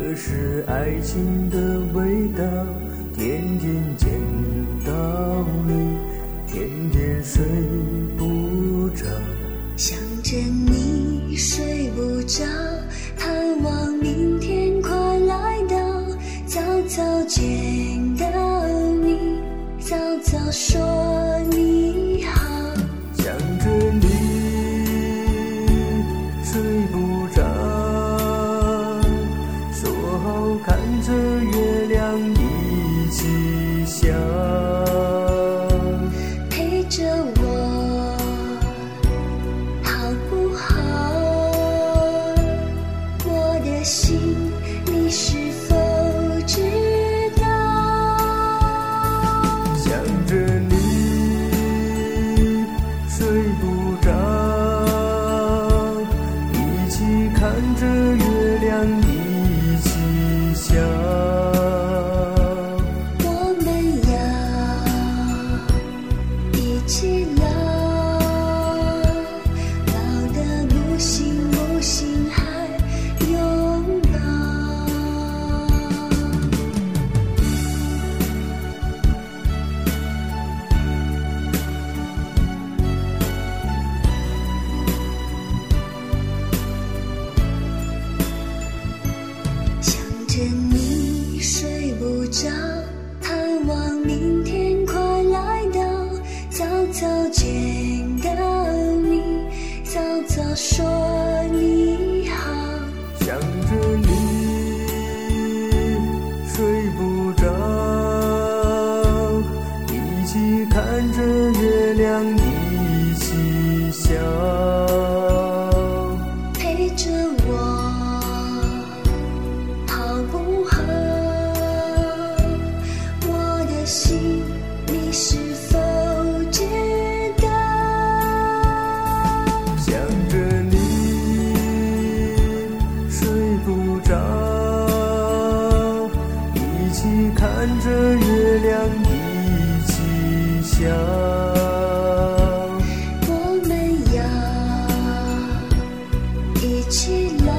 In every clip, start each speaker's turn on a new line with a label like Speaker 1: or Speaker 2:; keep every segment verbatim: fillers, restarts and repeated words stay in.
Speaker 1: 这是爱情的味道，天天见到你，天天睡不着，
Speaker 2: 想着你睡不着，盼望明天快来到，早早见到你，早早说你好。
Speaker 1: 想着你睡不着，说好看着月亮一起笑，
Speaker 2: 陪着我好不好？我的心你是否知道？
Speaker 1: 想着你睡不着，一起看着月亮一起笑，
Speaker 2: 我们要一起老，老得不行不行还拥抱。想着你睡不着，盼望明天快来到，早早见到你，早早说你好。
Speaker 1: 想着你睡不着，一起看着月亮一起笑，
Speaker 2: 陪着我好不好？我的心你是否知道？
Speaker 1: 想着你睡不着，一起看着月亮一起笑，
Speaker 2: 我们要一起老，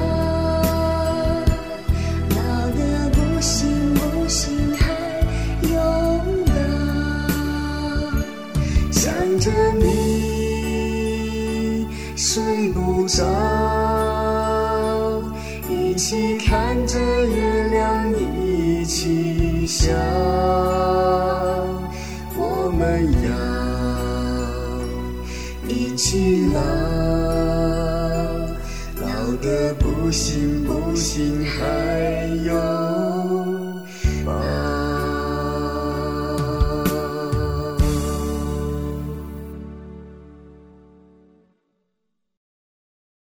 Speaker 2: 老得不行不行还拥抱。想着你睡不着，一起看着月亮一起笑，我们要一起老，老得不行不行还拥抱。